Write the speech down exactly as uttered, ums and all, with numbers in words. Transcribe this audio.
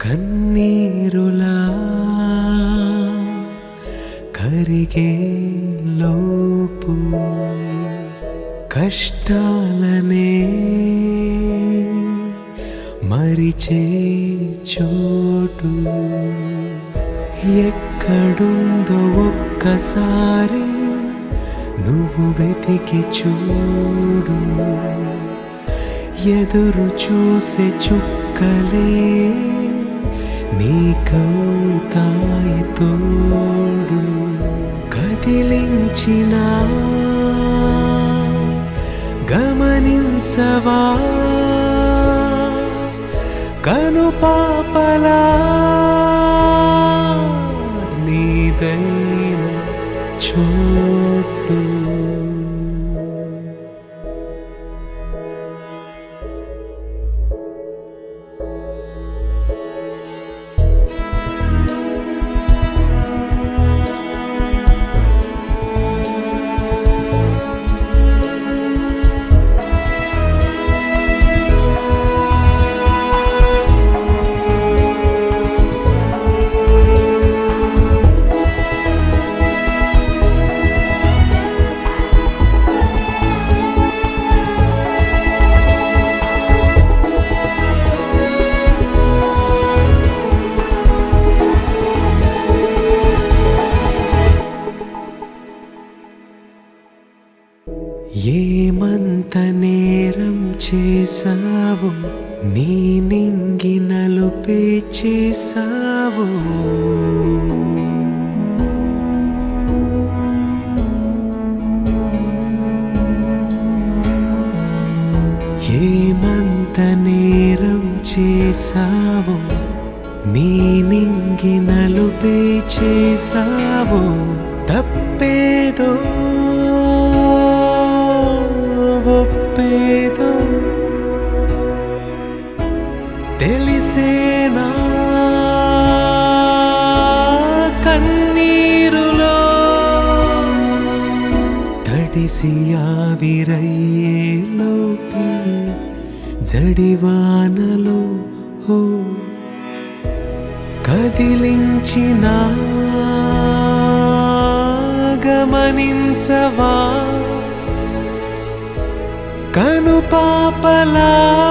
కన్నీరులా కరిగే లోపు కష్టాలనే మరిచే చోటు ఎక్కడుందో ఒక్కసారి నువ్వు వెతికి చూడు. ఎదురు చూసే చుక్కలే నీకవుతాయి తోడు. కదిలించిన గమనించవా కనుపాపలా నీదైన చోటు. ఏమంత నేరం చేసావు నీ నింగి నలుపే చేసావు. ఏమంత నేరం చేసావు నీ నింగి నలుపే చేసావు. తప్పేదో ఒప్పేదో తెలిసేనా కన్నీరులో తడిసి ఆవిరయ్యే లోపే జడివానలో హో కదిలించిన గమనించవా కనుపాపలా